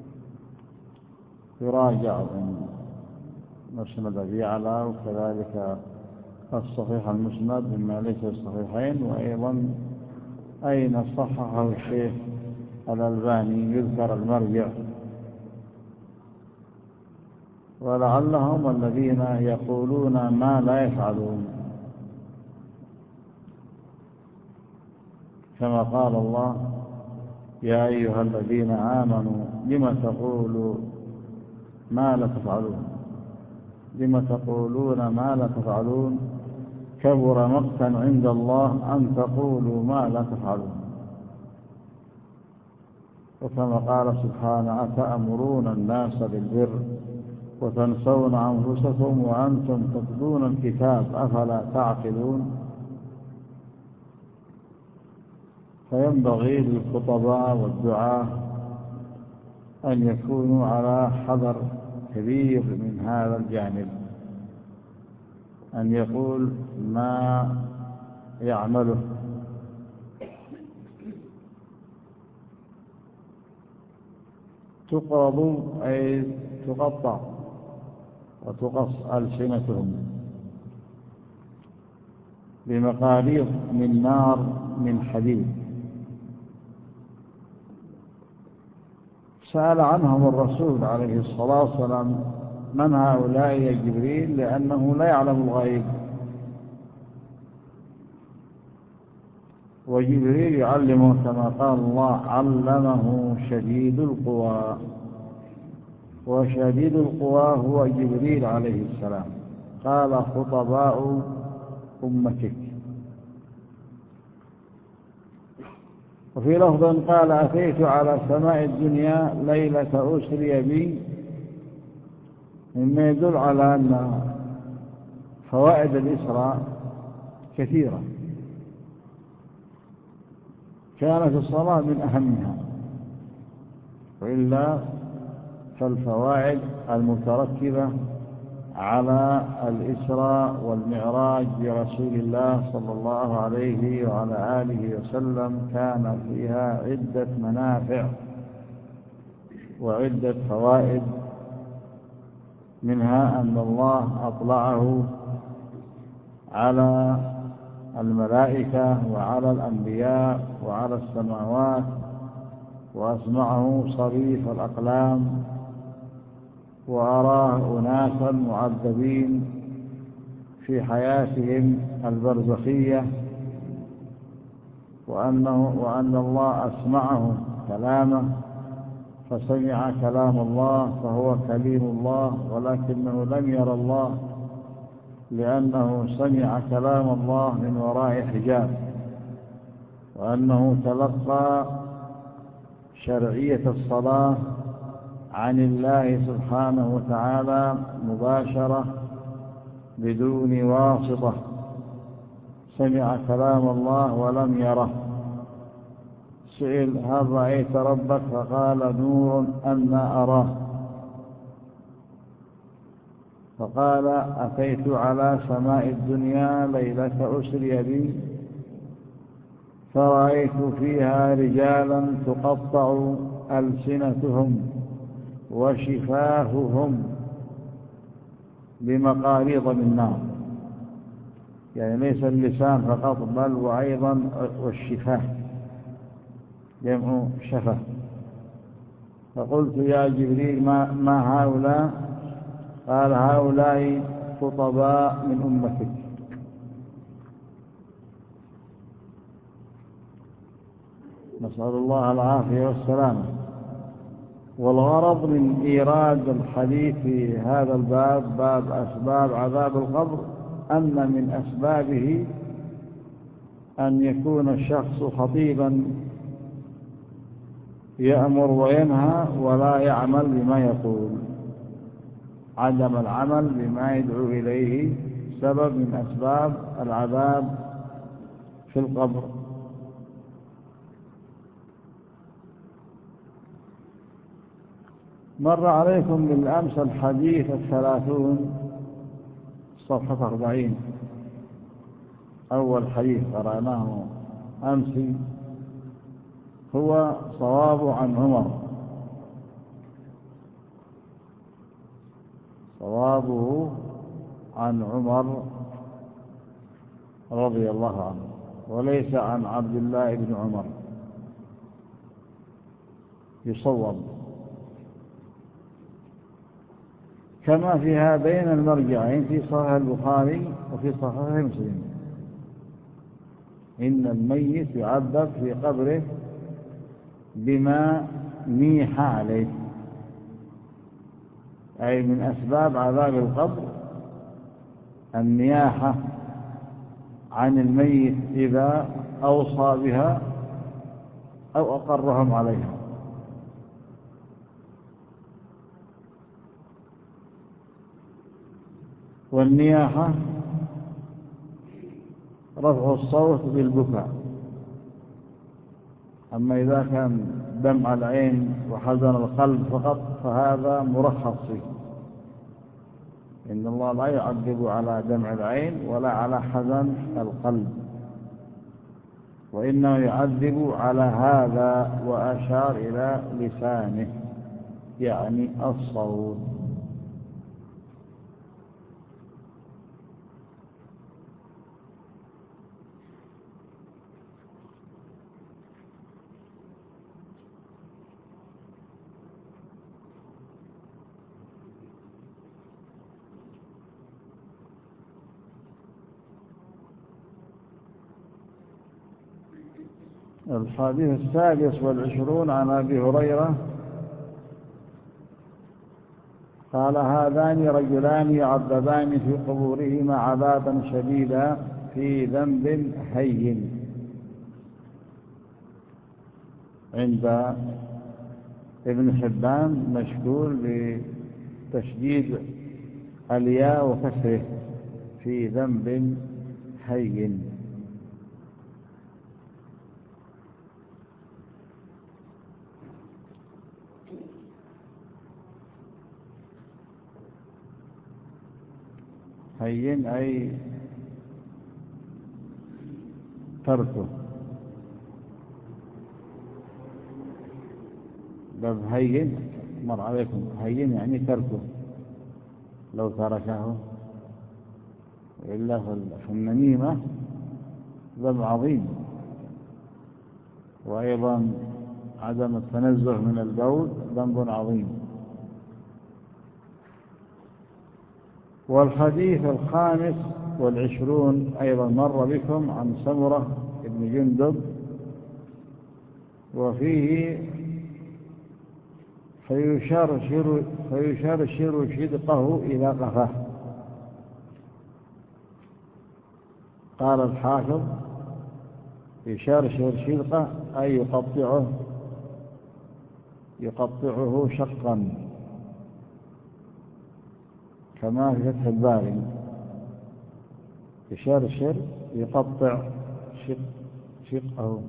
يراجع من مسند أبي يعلى وكذلك الصحيح المسند مما ليس الصحيحين، وأيضا أين صححه الشيخ الألباني يذكر المرجع. ولعلهم الذين يقولون ما لا يفعلون، كما قال الله: يا أيها الذين آمنوا لم تقولوا ما لا تفعلون لم تقولون ما لا تفعلون كبر مقتا عند الله أن تقولوا ما لا تفعلون. وكما قال سبحانه: أتأمرون الناس بالبر وتنسون أنفسكم وأنتم تتلون الكتاب أفلا تعقلون. فينبغي للخطباء والدعاة أن يكونوا على حذر كبير من هذا الجانب، أن يقول ما يعمله. تقرض أي تقطع وتقص ألسنتهم بمقاريض من نار من حديد. سأل عنهم الرسول عليه الصلاة والسلام: من هؤلاء يا جبريل؟ لأنه لا يعلم الغيب، وجبريل يعلمه كما قال الله: علمه شديد القوى. وشديد القوى هو جبريل عليه السلام. قال: خطباء أمتك. وفي لفظ قال: أتيت على سماء الدنيا ليلة أسري بي، مما يدل على أن فوائد الإسراء كثيرة، كانت الصلاة من أهمها، وإلا فالفوائد المتركبة على الإسراء والمعراج برسول الله صلى الله عليه وعلى آله وسلم كان فيها عدة منافع وعدة فوائد، منها أن الله أطلعه على الملائكة وعلى الأنبياء وعلى السماوات، وأسمعه صريف الأقلام، وأراه أناسا معذبين في حياتهم البرزخية، وأنه وأن الله أسمعه كلامه فسمع كلام الله فهو كليم الله، ولكنه لم ير الله لأنه سمع كلام الله من وراء حجاب، وأنه تلقى شرعية الصلاة عن الله سبحانه وتعالى مباشرة بدون واسطة، سمع كلام الله ولم يره. سئل: هل رأيت ربك؟ فقال: نور أنا أراه. فقال: أتيت على سماء الدنيا ليلة أسري بي فرأيت فيها رجالا تقطع ألسنتهم وشفاههم بمقاريض من نار، يعني ليس اللسان فقط بل وأيضا والشفاه، جمع شفة. فقلت: يا جبريل ما, ما هؤلاء؟ قال: هؤلاء خطباء من أمتك. نسأل الله العافية والسلامة. والغرض من إيراد الحديث في هذا الباب، باب أسباب عذاب القبر، أن من أسبابه أن يكون الشخص خطيبا يأمر وينهى ولا يعمل بما يقول. عدم العمل بما يدعو إليه سبب من أسباب العذاب في القبر. مر عليكم بالأمس الحديث الثلاثون صفحة أربعين، أول حديث قرأناه أمس هو صواب عن عمر، صوابه عن عمر رضي الله عنه، وليس عن عبد الله بن عمر، يصوب كما في هذين المرجعين في صحيح البخاري وفي صحيح مسلم: إن الميت يعذب في قبره بما نيح عليه، أي من أسباب عذاب القبر النياحة عن الميت إذا أوصى بها أو أقرهم عليها. والنياحة رفع الصوت بالبكاء، أما إذا كان دمع العين وحزن القلب فقط فهذا مرخص فيه. إن الله لا يعذب على دمع العين ولا على حزن القلب، وإنه يعذب على هذا، وأشار إلى لسانه يعني الصوت. الحديث السادس والعشرون عن أبي هريرة قال: هذان رجلان يعذبان في قبورهما عذابا شديدا في ذنب هين. عند ابن حبان مشكول بتشديد الياء وكسره، في ذنب هين. هين أي تركه. لفظ هين مر عليكم، هين يعني تركه لو تركه، وإلا في النميمة ذنب عظيم. وأيضا عدم التنزه من البول ذنب عظيم. والحديث الخامس والعشرون أيضا مر بكم عن سمرة بن جندب، وفيه فيشرشر, فيشرشر شدقه إلى قفاه. قال الحافظ يشرشر شدقه أي يقطعه يقطعه شقا، كما في فتح الباري يشرشر يقطع شق شقه.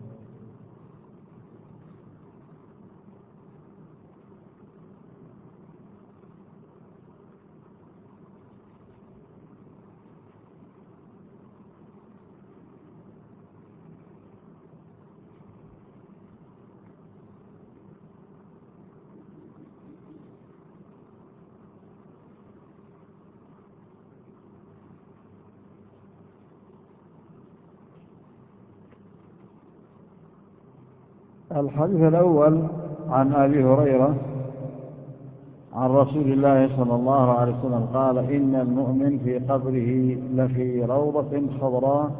الحديث الأول عن أبي هريرة عن رسول الله صلى الله عليه وسلم قال: إن المؤمن في قبره لفي روضة خضراء،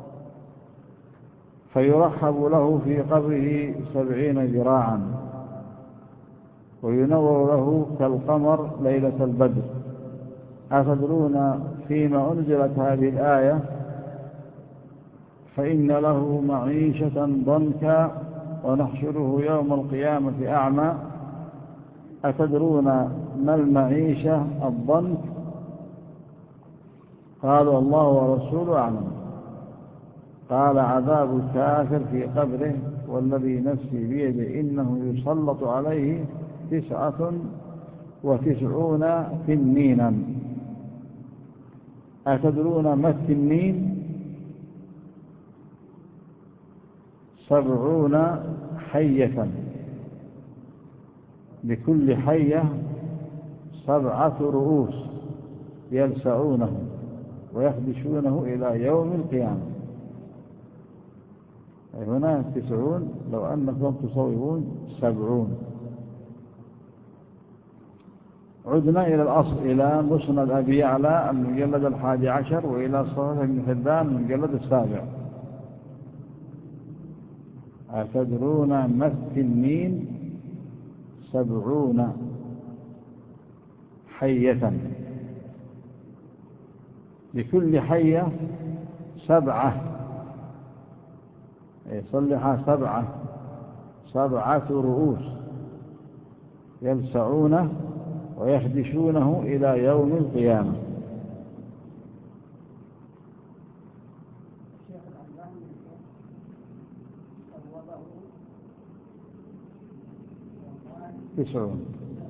فيرحب له في قبره سبعين ذراعا، وينور له كالقمر ليلة البدر. أتدرون فيما أنزلت هذه الآية؟ فإن له معيشة ضنكا ونحشره يوم القيامة أعمى. أتدرون ما المعيشة الضنك؟ قالوا الله ورسوله أعلم. قال: عذاب الكافر في قبره، والذي نفسي بيده إنه يسلط عليه تسعة وتسعون تنينا. أتدرون ما التنين؟ سبعون حية، لكل حية سبعة رؤوس يلسعونه ويخدشونه إلى يوم القيامة. هنا تسعون، لو أنكم تصوبون سبعون. عدنا إلى الأصل، إلى مسند أبي يعلى المجلد الحادي عشر، وإلى صحيح ابن حبان المجلد السابع. أتدرون ما التنين؟ سبعون حية، لكل حية سبعة، يصلحها سبعة سبعة رؤوس يلسعونه ويخدشونه إلى يوم القيامة. تسعون.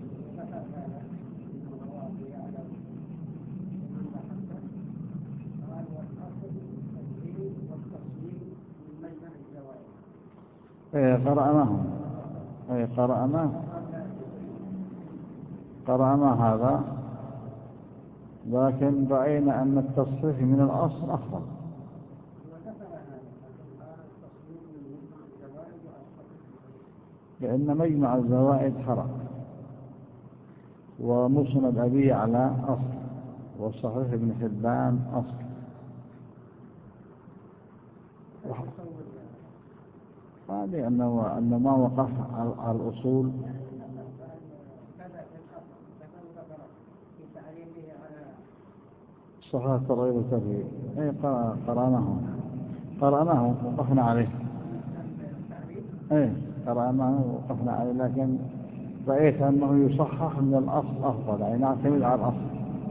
ايه قرأناه ايه قرأناه قرأنا هذا، لكن رأينا أن التصحيح من الأصل أفضل. لأن مجمع الزوائد حرام، ومسند أبي على أصل، وصحيح ابن حبان أصل. هذه أنه, أنه ما وقف على الأصول. صحيح ترغيب الترهيب، اي قرأناه قرأناه وقفنا عليه. اي قرأناه وقفنا عليه، لكن رأيت أنه يصحح من الأصل أفضل، يعني نعتمد على الأصل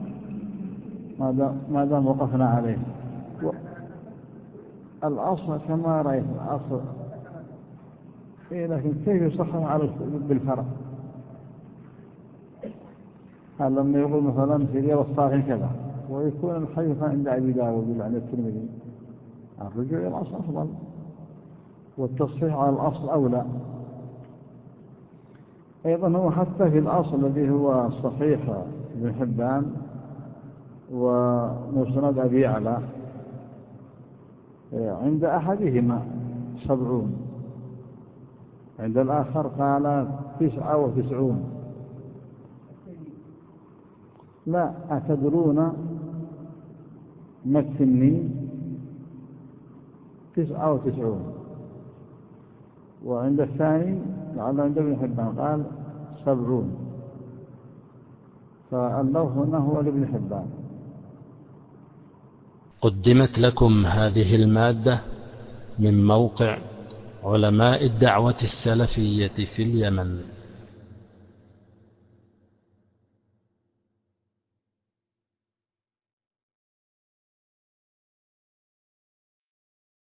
ما دام وقفنا عليه. و... الأصل كما رأيت الأصل، إيه لكن كيف يصحح على بالفرق؟ هل لما يقول مثلا في رياض الصالحين كذا، ويكون الحديث عند أبي داود وعند الترمذي، الرجوع إلى الأصل أفضل، والتصحيح على الأصل أولى. أيضا هو حتى في الأصل الذي هو صحيح ابن حبان ومسند أبي يعلى عند أحدهما سبعون، عند الآخر قال تسعة وتسعون. لا، أتدرون ما التنين؟ تسعة وتسعون. وعند الثاني لعل عند ابن حبان قال سبعون، فاللوح هنا هو لابن حبان. قدمت لكم هذه المادة من موقع علماء الدعوة السلفية في اليمن.